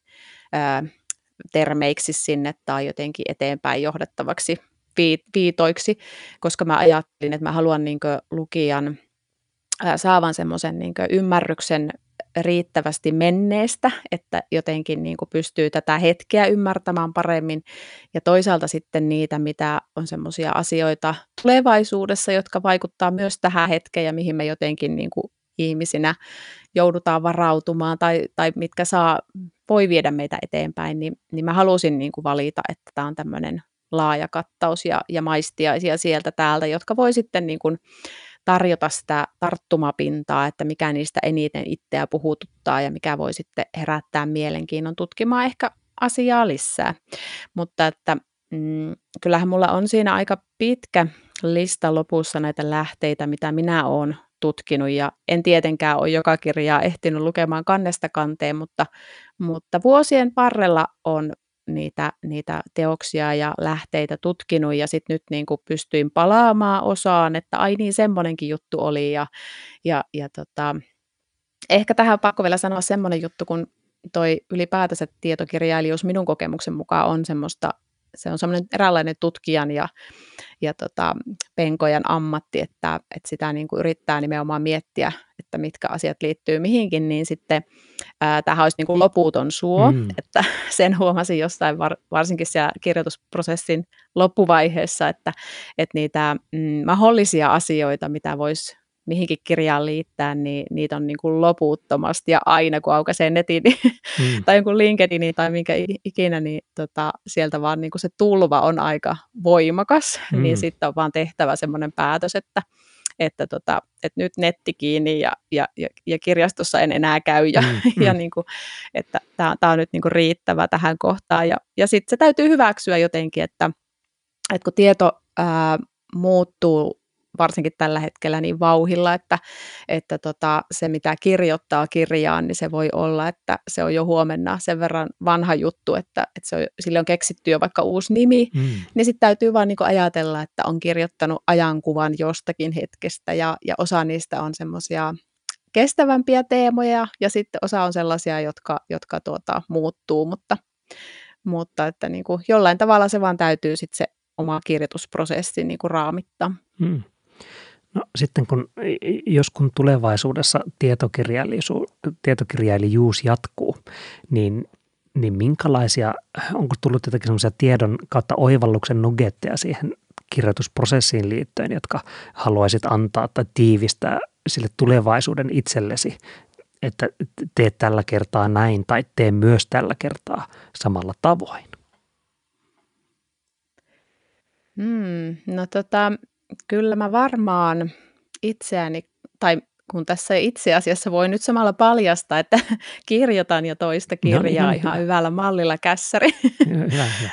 termeiksi sinne tai jotenkin eteenpäin johdettavaksi viitoiksi, koska mä ajattelin, että mä haluan niin kuin lukijan saavan semmoisen niin kuin ymmärryksen riittävästi menneestä, että jotenkin niin kuin pystyy tätä hetkeä ymmärtämään paremmin ja toisaalta sitten niitä, mitä on semmoisia asioita tulevaisuudessa, jotka vaikuttaa myös tähän hetkeen ja mihin me jotenkin niin kuin ihmisinä joudutaan varautumaan tai, tai mitkä saa, voi viedä meitä eteenpäin, niin, niin mä halusin niin kuin valita, että tämä on tämmöinen laaja kattaus ja, ja maistiaisia sieltä täältä, jotka voi sitten niin kuin tarjota sitä tarttumapintaa, että mikä niistä eniten itseä puhututtaa ja mikä voi sitten herättää mielenkiinnon tutkimaan ehkä asiaa lisää. Mutta että mm, kyllähän mulla on siinä aika pitkä lista lopussa näitä lähteitä, mitä minä olen tutkinut ja en tietenkään ole joka kirjaa ehtinyt lukemaan kannesta kanteen, mutta, mutta vuosien varrella on niitä, niitä teoksia ja lähteitä tutkinut ja sitten nyt niin kuin pystyin palaamaan osaan, että ai niin semmoinenkin juttu oli ja, ja, ja tota, ehkä tähän on pakko vielä sanoa semmoinen juttu, kun toi ylipäätänsä tietokirjailijuus minun kokemuksen mukaan on semmoista, se on semmoinen eräänlainen tutkijan ja, ja tota, penkojan ammatti, että, että sitä niin kuin yrittää nimenomaan miettiä, että mitkä asiat liittyy mihinkin, niin sitten ää, tämähän olisi niin kuin loputon suo, mm. että sen huomasin jossain var, varsinkin siellä kirjoitusprosessin loppuvaiheessa, että, että niitä mm, mahdollisia asioita, mitä voisi mihinkin kirjaan liittää, niin niitä on niin kuin loputtomasti ja aina kun aukaisee netin niin, mm. tai jonkun LinkedInin tai minkä ikinä, niin tota, sieltä vaan niin kuin se tulva on aika voimakas, mm. niin sitten on vaan tehtävä semmoinen päätös, että, että, tota, että nyt netti kiinni ja, ja, ja, ja kirjastossa en enää käy ja, mm. ja niin kuin, että tämä on nyt niin kuin riittävä tähän kohtaan ja, ja sitten se täytyy hyväksyä jotenkin, että, että kun tieto ää, muuttuu varsinkin tällä hetkellä niin vauhilla, että, että tota, se mitä kirjoittaa kirjaan, niin se voi olla, että se on jo huomenna sen verran vanha juttu, että, että se on, sille on keksitty jo vaikka uusi nimi, mm. niin sitten täytyy vaan niin kuin ajatella, että on kirjoittanut ajankuvan jostakin hetkestä ja, ja osa niistä on semmoisia kestävämpiä teemoja ja sitten osa on sellaisia, jotka, jotka tuota, muuttuu, mutta, mutta että niin kuin jollain tavalla se vaan täytyy sitten se oma kirjoitusprosessi niin kuin raamittaa. Mm. No sitten kun, jos kun tulevaisuudessa tietokirjailijuus, tietokirjailijuus jatkuu, niin, niin minkälaisia, onko tullut jotakin sellaisia tiedon kautta oivalluksen nuggetteja siihen kirjoitusprosessiin liittyen, jotka haluaisit antaa tai tiivistää sille tulevaisuuden itsellesi, että tee tällä kertaa näin tai tee myös tällä kertaa samalla tavoin? Hmm, no tota... Kyllä mä varmaan itseäni, tai kun tässä itse asiassa voi nyt samalla paljastaa, että kirjoitan jo toista kirjaa no niin, ihan hyvä. Hyvällä mallilla kässäri. Hyvä, hyvä.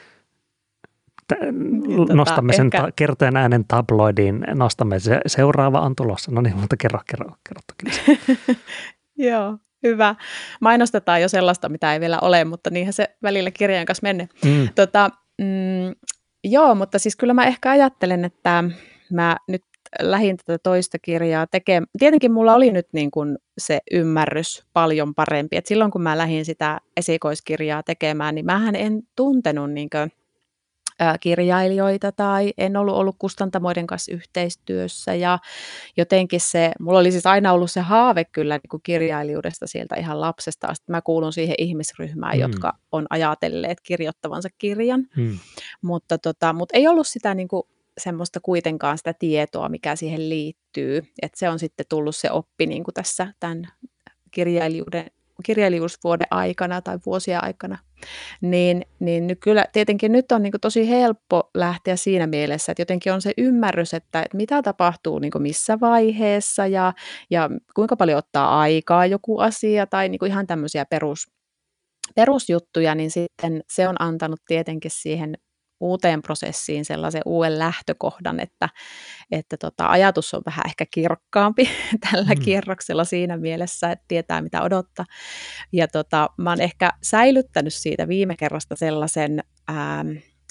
Nostamme sen ehkä... kertojen äänen tabloidiin, nostamme se, seuraava on tulossa. No niin, mutta kerro, kerro, kerro toki. Joo, hyvä. Mainostetaan jo sellaista, mitä ei vielä ole, mutta niinhän se välillä kirjan kanssa menee. Mm. Tota, mm, Joo, mutta siis kyllä mä ehkä ajattelen, että mä nyt lähdin tätä toista kirjaa tekemään. Tietenkin mulla oli nyt niin kuin se ymmärrys paljon parempi. Et silloin kun mä lähdin sitä esikoiskirjaa tekemään, niin mähän en tuntenut niin kuin, ä, kirjailijoita tai en ollut ollut kustantamoiden kanssa yhteistyössä. Ja jotenkin se, mulla oli siis aina ollut se haave kyllä niin kuin kirjailijuudesta sieltä ihan lapsesta asti. Mä kuulun siihen ihmisryhmään, mm. jotka on ajatelleet kirjoittavansa kirjan. Mm. Mutta, tota, mutta ei ollut sitä niin kuin semmoista kuitenkaan sitä tietoa, mikä siihen liittyy. Että se on sitten tullut se oppi niin kuin tässä tämän kirjailijuuden, kirjailijuusvuoden aikana tai vuosien aikana. Niin, niin nyt kyllä tietenkin nyt on niin kuin tosi helppo lähteä siinä mielessä, että jotenkin on se ymmärrys, että, että mitä tapahtuu niin kuin missä vaiheessa ja, ja kuinka paljon ottaa aikaa joku asia tai niin kuin ihan tämmöisiä perus, perusjuttuja, niin sitten se on antanut tietenkin siihen uuteen prosessiin sellaisen uuden lähtökohdan, että, että tota, ajatus on vähän ehkä kirkkaampi tällä mm. kierroksella siinä mielessä, että tietää mitä odottaa. Ja tota, mä oon ehkä säilyttänyt siitä viime kerrasta sellaisen ää,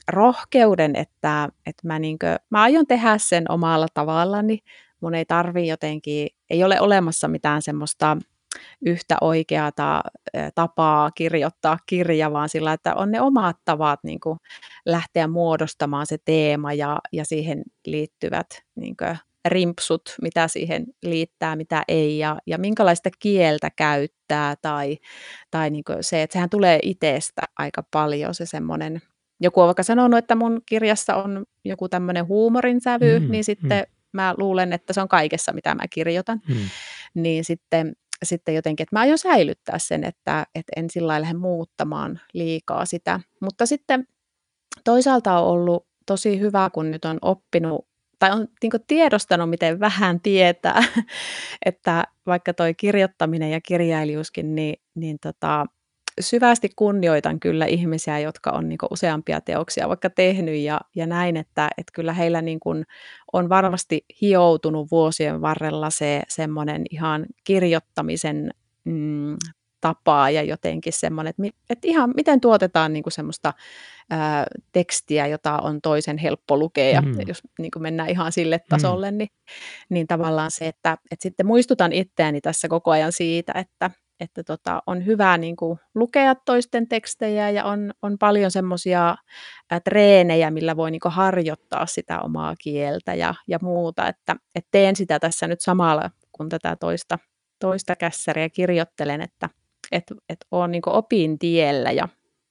rohkeuden, että, että mä, niinkö, mä aion tehdä sen omalla tavallani. Mun ei tarvi jotenkin, ei ole olemassa mitään semmoista yhtä oikeaa tapaa kirjoittaa kirja, vaan sillä, että on ne omat tavat niin kuin lähteä muodostamaan se teema ja, ja siihen liittyvät niin kuin rimpsut, mitä siihen liittää, mitä ei, ja, ja minkälaista kieltä käyttää, tai, tai niin kuin se, että sehän tulee itsestä aika paljon se semmoinen. Joku on vaikka sanonut, että mun kirjassa on joku tämmöinen huumorin sävy, Mm, niin mm, sitten mä luulen, että se on kaikessa, mitä mä kirjoitan. mm. Niin sitten, sitten jotenkin, että mä aion säilyttää sen, että, että en sillä lailla lähde muuttamaan liikaa sitä. Mutta sitten toisaalta on ollut tosi hyvä, kun nyt on oppinut, tai on niin kuin tiedostanut, miten vähän tietää, että vaikka toi kirjoittaminen ja kirjailijuuskin, niin, niin tota, syvästi kunnioitan kyllä ihmisiä, jotka on niin kuin useampia teoksia vaikka tehnyt ja, ja näin, että, että kyllä heillä niin kuin on varmasti hioutunut vuosien varrella se semmoinen ihan kirjoittamisen mm, tapaa ja jotenkin semmoinen, että, mi, että ihan miten tuotetaan niin kuin semmoista ää, tekstiä, jota on toisen helppo lukea, ja Mm. jos niin kuin mennään ihan sille tasolle, niin, niin tavallaan se, että, että sitten muistutan itseäni tässä koko ajan siitä, että että tota, on hyvä niin kuin lukea toisten tekstejä ja on, on paljon semmoisia treenejä, millä voi niin kuin harjoittaa sitä omaa kieltä ja, ja muuta, että et teen sitä tässä nyt samalla, kun tätä toista, toista kässäriä kirjoittelen, että et, et olen niin kuin opin tiellä ja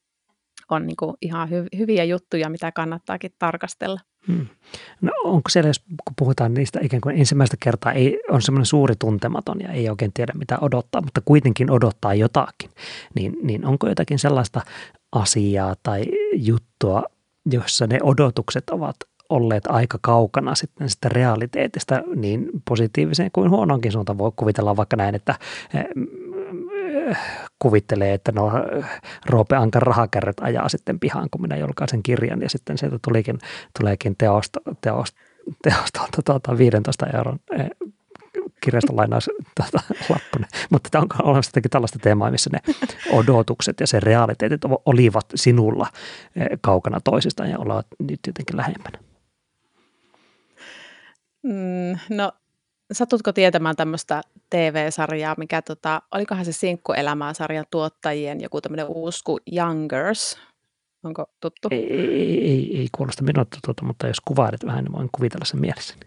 on niin kuin ihan hy, hyviä juttuja, mitä kannattaakin tarkastella. Hmm. No onko siellä, jos kun puhutaan niistä ikään kuin ensimmäistä kertaa, ei, on semmoinen suuri tuntematon ja ei oikein tiedä mitä odottaa, mutta kuitenkin odottaa jotakin, niin, niin onko jotakin sellaista asiaa tai juttua, jossa ne odotukset ovat olleet aika kaukana sitten sitä realiteetista niin positiiviseen kuin huonoonkin suuntaan? Voi kuvitella vaikka näin, että kuvittelee, että no Roope Ankan rahakärryt ajaa sitten pihaan, kun minä julkaisen kirjan ja sitten sieltä tulikin, tuleekin teosta, teosta, teostolta tuota, viidentoista euron kirjastolainaus tuota, lappunen. Mutta onko olemassa jotenkin tällaista teemaa, missä ne odotukset ja se realiteetit olivat sinulla kaukana toisistaan ja olevat nyt jotenkin lähempänä? Mm, no satutko tietämään tämmöistä T V-sarjaa, mikä tota, olikohan se Sinkkuelämää-sarjan tuottajien joku tämmöinen uusi kuin Youngers? Onko tuttu? Ei, ei, ei, ei kuulosta minulta tuota, mutta jos kuvailet vähän, niin voin kuvitella sen mielessäni.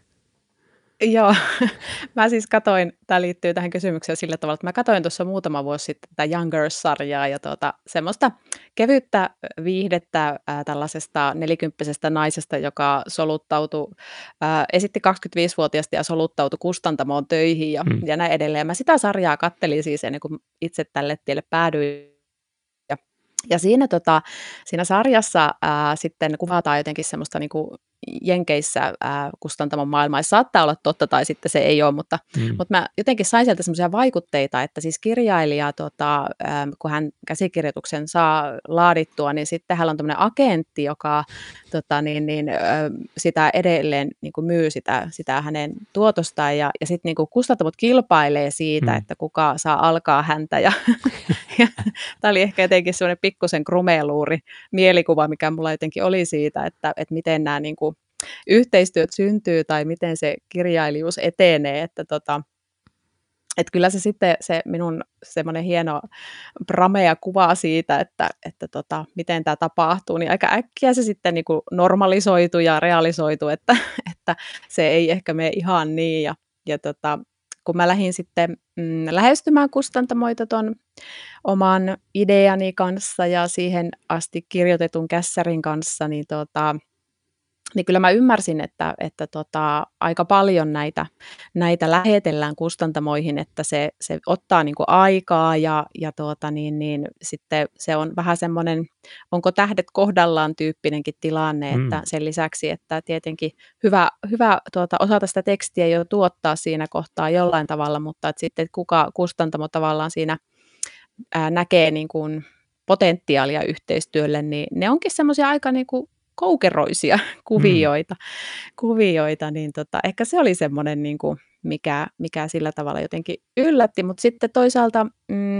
Joo, mä siis katoin, tämä liittyy tähän kysymykseen sillä tavalla, että mä katoin tuossa muutama vuosi sitten tätä Youngers-sarjaa ja tuota, semmoista kevyttä viihdettä ää, tällaisesta nelikymppisestä naisesta, joka soluttautui, ää, esitti kaksikymmentäviisivuotiaasta ja soluttautui kustantamoon töihin ja, mm. ja näin edelleen. Mä sitä sarjaa kattelin siis ennen kuin itse tälle tielle päädyin. Ja, ja siinä, tota, siinä sarjassa ää, sitten kuvataan jotenkin semmoista niinku Jenkeissä ää, kustantamon maailmaa. Se saattaa olla totta tai sitten se ei ole, mutta, mm. mutta mä jotenkin sain sieltä semmoisia vaikutteita, että siis kirjailija, tota, ää, kun hän käsikirjoituksen saa laadittua, niin sitten hänellä on tämmöinen agentti, joka tota, niin, niin, ää, sitä edelleen niin kuin myy sitä, sitä hänen tuotostaan ja, ja sitten niin kustantamot kilpailee siitä, mm. että kuka saa alkaa häntä ja, ja tämä oli ehkä jotenkin semmoinen pikkusen krumeluuri mielikuva, mikä mulla jotenkin oli siitä, että, että miten nämä niin kuin yhteistyöt syntyy tai miten se kirjailijuus etenee, että tota, et kyllä se sitten se minun semmoinen hieno pramea kuva siitä, että, että tota, miten tämä tapahtuu, niin aika äkkiä se sitten niin kuin normalisoitu ja realisoitu, että, että se ei ehkä mene ihan niin ja, ja tota, kun mä lähdin sitten mm, lähestymään kustantamoita ton oman ideani kanssa ja siihen asti kirjoitetun kässärin kanssa, niin tota, niin kyllä mä ymmärsin, että, että tota, aika paljon näitä, näitä lähetellään kustantamoihin, että se, se ottaa niin kuin aikaa ja, ja tuota, niin, niin, sitten se on vähän semmoinen, onko tähdet kohdallaan tyyppinenkin tilanne, mm. että sen lisäksi, että tietenkin hyvä, hyvä tuota, osata sitä tekstiä jo tuottaa siinä kohtaa jollain tavalla, mutta että sitten kuka kustantamo tavallaan siinä ää, näkee niin kuin potentiaalia yhteistyölle, niin ne onkin semmoisia aika niin kuin koukeroisia kuvioita, mm. kuvioita niin tota, ehkä se oli semmoinen, niin kuin, mikä, mikä sillä tavalla jotenkin yllätti, mutta sitten toisaalta mm,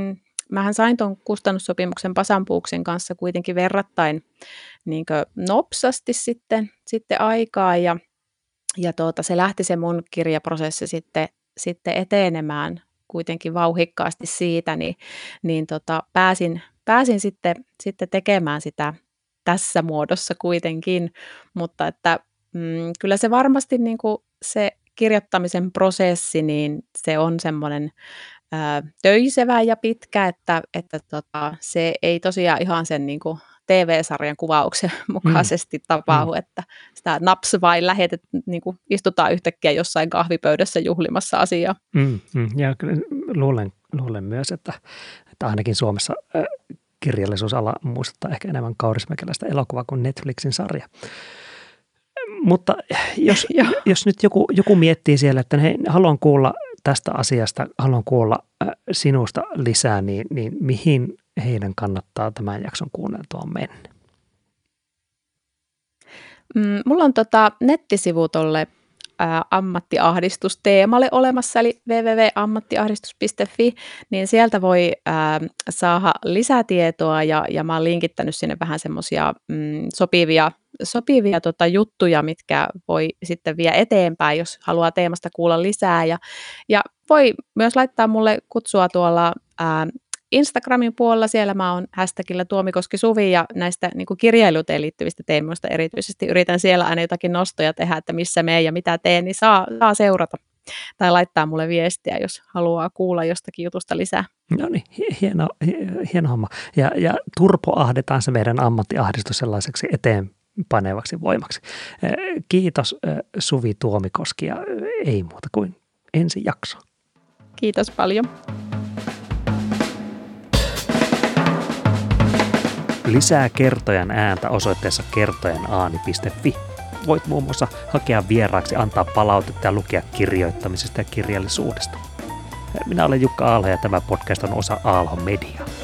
mähän sain tuon kustannussopimuksen Pasanpuuksin kanssa kuitenkin verrattain niin kuin nopsasti sitten, sitten aikaa ja, ja tuota, se lähti se mun kirjaprosessi sitten, sitten etenemään kuitenkin vauhikkaasti siitä, niin, niin tota, pääsin, pääsin sitten, sitten tekemään sitä tässä muodossa kuitenkin, mutta että mm, kyllä se varmasti niin kuin se kirjoittamisen prosessi, niin se on semmoinen ää, töisevä ja pitkä, että, että tota, se ei tosiaan ihan sen niin kuin T V-sarjan kuvauksen mukaisesti mm. tapahdu, mm. että sitä naps vain lähetet, niin kuin istutaan yhtäkkiä jossain kahvipöydässä juhlimassa asiaa. Mm, mm. Ja kyllä luulen, luulen myös, että, että ainakin Suomessa äh, kirjallisuusala muistuttaa ehkä enemmän kaurismäkeläistä elokuvaa kuin Netflixin sarja. Mutta jos, jos nyt joku, joku miettii siellä, että hei, haluan kuulla tästä asiasta, haluan kuulla äh, sinusta lisää, niin, niin mihin heidän kannattaa tämän jakson kuunneltua mennä? Mm, mulla on tota nettisivu tolle ä, ammattiahdistusteemalle olemassa, eli double-u double-u double-u piste ammattiahdistus piste fi, niin sieltä voi ä, saada lisätietoa ja, ja mä oon linkittänyt sinne vähän semmoisia mm, sopivia, sopivia tota, juttuja, mitkä voi sitten vie eteenpäin, jos haluaa teemasta kuulla lisää ja, ja voi myös laittaa mulle kutsua tuolla ä, Instagramin puolella, siellä mä oon hashtagillä Tuomikoski Suvi ja näistä niin kuin kirjailuteen liittyvistä teemoista erityisesti yritän siellä aina jotakin nostoja tehdä, että missä menen ja mitä teen, niin saa, saa seurata tai laittaa mulle viestiä, jos haluaa kuulla jostakin jutusta lisää. No niin, hieno, hieno homma. Ja, ja turpoahdetaan se meidän ammattiahdistus sellaiseksi eteenpanevaksi voimaksi. Kiitos Suvi Tuomikoski ja ei muuta kuin ensi jakso. Kiitos paljon. Lisää Kertojan ääntä osoitteessa kertojenaani piste fi. Voit muun muassa hakea vieraaksi, antaa palautetta ja lukea kirjoittamisesta ja kirjallisuudesta. Minä olen Jukka Aalho ja tämä podcast on osa Aalho Mediaa.